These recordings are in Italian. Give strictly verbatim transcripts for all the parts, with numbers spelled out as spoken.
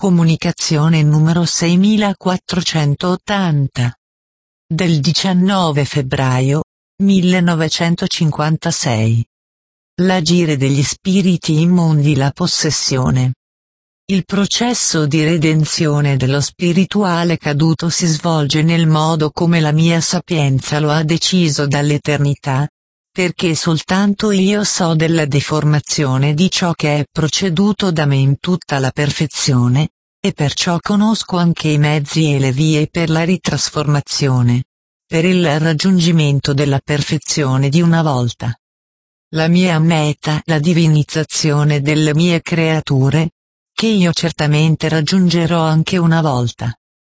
Comunicazione numero seimilaquattrocentottanta. Del diciannove febbraio millenovecentocinquantasei. L'agire degli spiriti immondi, la possessione. Il processo di redenzione dello spirituale caduto si svolge nel modo come la mia sapienza lo ha deciso dall'eternità, perché soltanto io so della deformazione di ciò che è proceduto da me in tutta la perfezione, e perciò conosco anche i mezzi e le vie per la ritrasformazione, per il raggiungimento della perfezione di una volta. La mia meta, la divinizzazione delle mie creature, che io certamente raggiungerò anche una volta.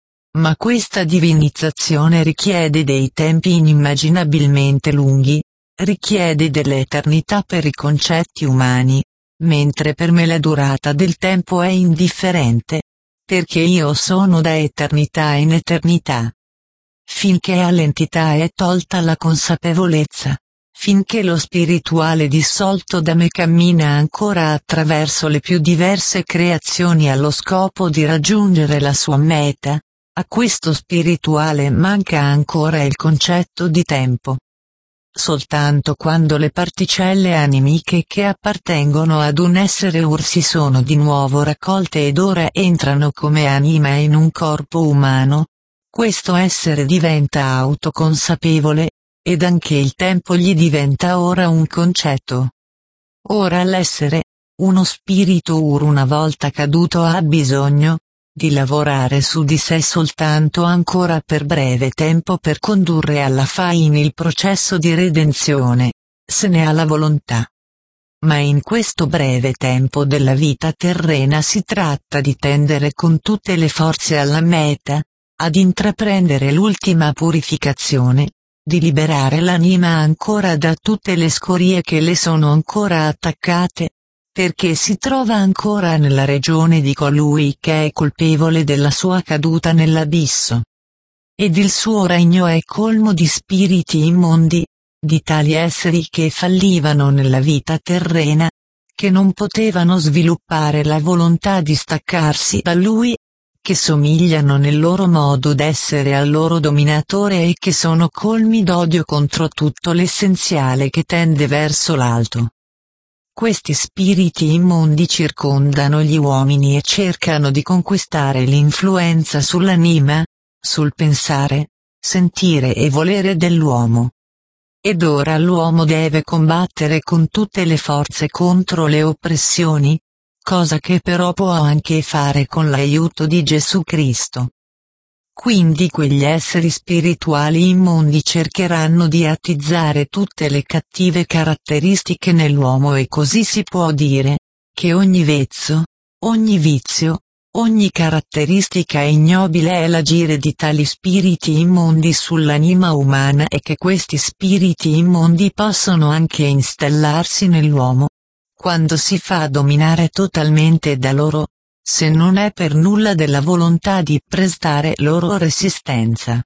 Ma questa divinizzazione richiede dei tempi inimmaginabilmente lunghi, richiede dell'eternità per i concetti umani, mentre per me la durata del tempo è indifferente, perché io sono da eternità in eternità. Finché all'entità è tolta la consapevolezza, finché lo spirituale dissolto da me cammina ancora attraverso le più diverse creazioni allo scopo di raggiungere la sua meta, a questo spirituale manca ancora il concetto di tempo. Soltanto quando le particelle animiche che appartengono ad un essere ursi sono di nuovo raccolte ed ora entrano come anima in un corpo umano, questo essere diventa autoconsapevole, ed anche il tempo gli diventa ora un concetto. Ora l'essere, uno spirito ur una volta caduto ha bisogno di lavorare su di sé soltanto ancora per breve tempo per condurre alla fine il processo di redenzione, se ne ha la volontà. Ma in questo breve tempo della vita terrena si tratta di tendere con tutte le forze alla meta, ad intraprendere l'ultima purificazione, di liberare l'anima ancora da tutte le scorie che le sono ancora attaccate, perché si trova ancora nella regione di colui che è colpevole della sua caduta nell'abisso. Ed il suo regno è colmo di spiriti immondi, di tali esseri che fallivano nella vita terrena, che non potevano sviluppare la volontà di staccarsi da lui, che somigliano nel loro modo d'essere al loro dominatore e che sono colmi d'odio contro tutto l'essenziale che tende verso l'alto. Questi spiriti immondi circondano gli uomini e cercano di conquistare l'influenza sull'anima, sul pensare, sentire e volere dell'uomo. Ed ora l'uomo deve combattere con tutte le forze contro le oppressioni, cosa che però può anche fare con l'aiuto di Gesù Cristo. Quindi quegli esseri spirituali immondi cercheranno di attizzare tutte le cattive caratteristiche nell'uomo e così si può dire, che ogni vezzo, ogni vizio, ogni caratteristica ignobile è l'agire di tali spiriti immondi sull'anima umana e che questi spiriti immondi possono anche installarsi nell'uomo, quando si fa dominare totalmente da loro, se non è per nulla della volontà di prestare loro resistenza.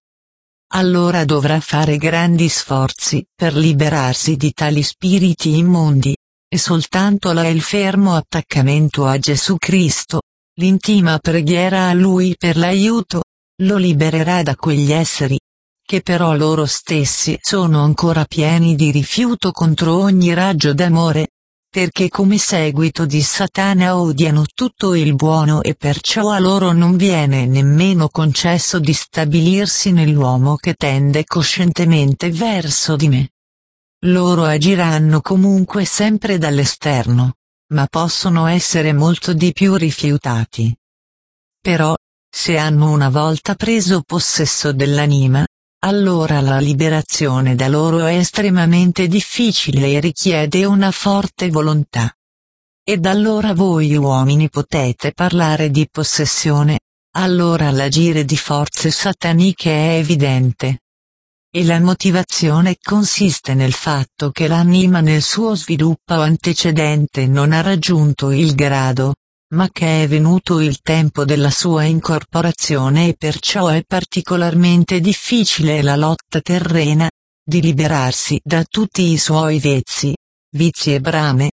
Allora dovrà fare grandi sforzi per liberarsi di tali spiriti immondi, e soltanto là il fermo attaccamento a Gesù Cristo, l'intima preghiera a Lui per l'aiuto, lo libererà da quegli esseri, che però loro stessi sono ancora pieni di rifiuto contro ogni raggio d'amore, perché come seguito di Satana odiano tutto il buono e perciò a loro non viene nemmeno concesso di stabilirsi nell'uomo che tende coscientemente verso di me. Loro agiranno comunque sempre dall'esterno, ma possono essere molto di più rifiutati. Però, se hanno una volta preso possesso dell'anima, allora la liberazione da loro è estremamente difficile e richiede una forte volontà. Ed allora voi uomini potete parlare di possessione, allora l'agire di forze sataniche è evidente. E la motivazione consiste nel fatto che l'anima nel suo sviluppo antecedente non ha raggiunto il grado, ma che è venuto il tempo della sua incorporazione e perciò è particolarmente difficile la lotta terrena, di liberarsi da tutti i suoi vezzi, vizi e brame,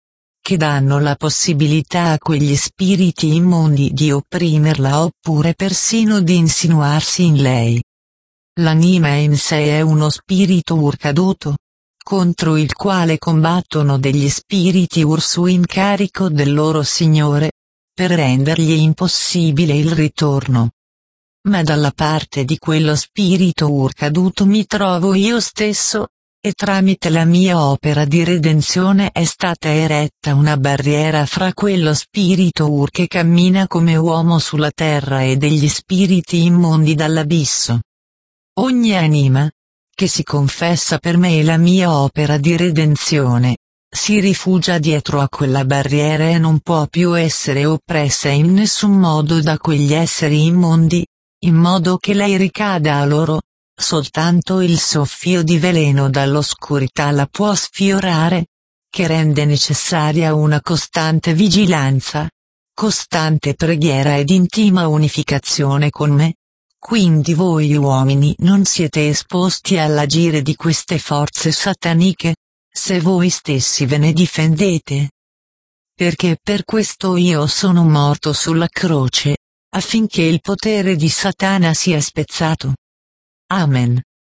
che danno la possibilità a quegli spiriti immondi di opprimerla oppure persino di insinuarsi in lei. L'anima in sé è uno spirito urcaduto, contro il quale combattono degli spiriti ur su incarico del loro Signore, per rendergli impossibile il ritorno. Ma dalla parte di quello spirito urcaduto mi trovo io stesso, e tramite la mia opera di redenzione è stata eretta una barriera fra quello spirito ur che cammina come uomo sulla terra e degli spiriti immondi dall'abisso. Ogni anima, che si confessa per me la mia opera di redenzione, si rifugia dietro a quella barriera e non può più essere oppressa in nessun modo da quegli esseri immondi, in modo che lei ricada a loro. Soltanto il soffio di veleno dall'oscurità la può sfiorare, che rende necessaria una costante vigilanza, costante preghiera ed intima unificazione con me. Quindi voi uomini non siete esposti all'agire di queste forze sataniche, se voi stessi ve ne difendete. Perché per questo io sono morto sulla croce, affinché il potere di Satana sia spezzato. Amen.